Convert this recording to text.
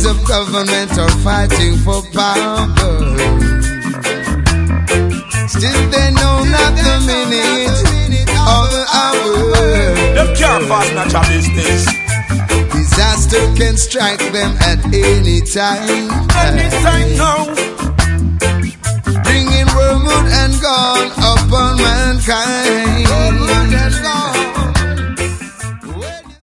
of government are fighting for power. Still they know not the minute or the hour. Them can't pass natural business. Disaster can strike them at any time. Anytime now. Bringing wormwood and gone upon mankind.